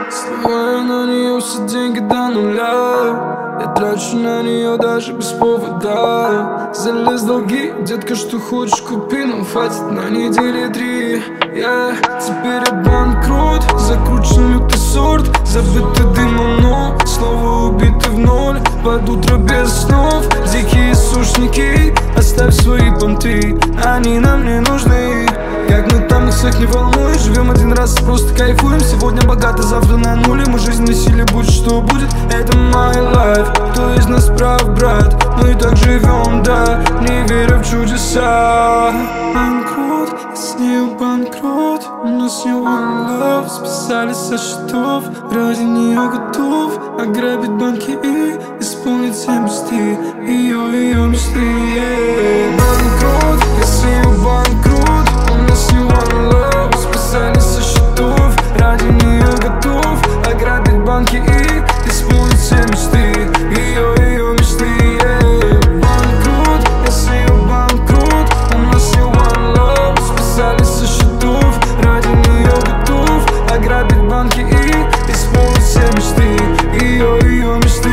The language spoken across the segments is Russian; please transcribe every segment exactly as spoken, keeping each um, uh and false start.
Сливаю на нее все деньги до нуля. Я трачу на нее даже без повода. Залез в долги, детка, что хочешь купи, но хватит на недели три. Я теперь я банкрот, закручен лютый сорт, забытый дымом, но снова убитый в ноль. Под утро без снов, дикие сушники, оставь свои понты, они нам не нужны. Как мы там, их всех не волнует, живем один раз, просто кайфуем. Сегодня богато, завтра на нуле, мы жизнь носили, будь что будет. Это my life, кто из нас прав, брат? Мы так живем, да, не веря в чудеса. Банкрот, я с нею банкрот, у нас не one love, списались со счетов, ради нее готов ограбить банки и исполнить все мечты, ее, ее мечты, yeah. Банкрот, я с нею банкрот, у нас не one love, списались со счетов, ради нее готов ограбить банки и исполнить все мечты, ее, ее мечты, yeah. Банкрот, я с нею банкрот, у нас не one love, списались со счетов, ради нее готов ограбить банки и исполнить все мечты, ее, ее мечты.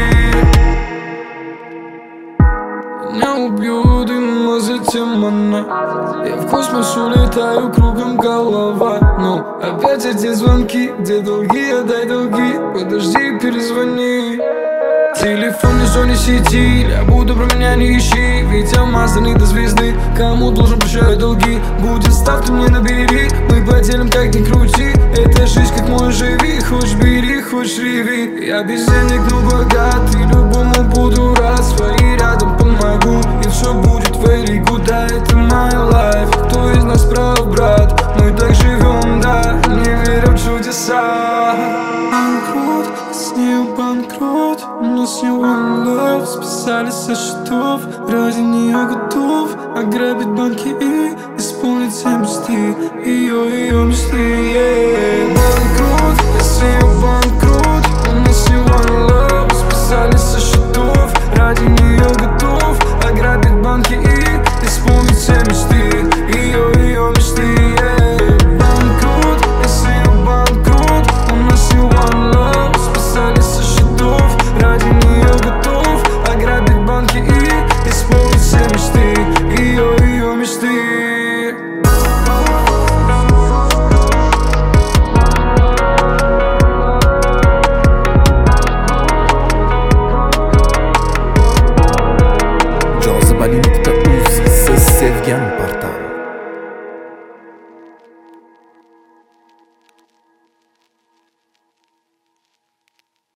Меня убьют, но затем она. Я в космос улетаю, кругом голова. Но опять эти звонки, где долги, отдай долги, подожди, перезвони. Телефон не в зоне сети, я буду про меня не ищи, ведь я мазанный до звезды. Кому должен прощать долги, будет ставь, мне набери. Мы поделим, как ни крути, эта жизнь как мой живи. Хочешь бери, хочешь реви, я без денег, но богат, и любому буду рад. Свои рядом помогу, и все будет very good. Да, это my life, кто из нас прав, брат? Мы так живем, да, не веря в чудеса. Банкрот, с нею банкрот, у нас не one love, списались со счетов, ради нее готов ограбить банки и исполнить все мечты, ее, ее мечты, yeah. Банкрот, я с нею банкрот, у нас не one love, списались со счетов, ради нее готов ограбить банки и исполнить все мечты, ее, ее мечты, yeah. Банкрот, я с нею банкрот, у нас не one love, списались со счетов, ради нее готов ограбить банки и исполнить все мечты, ее, ее мечты. Джо Заболини.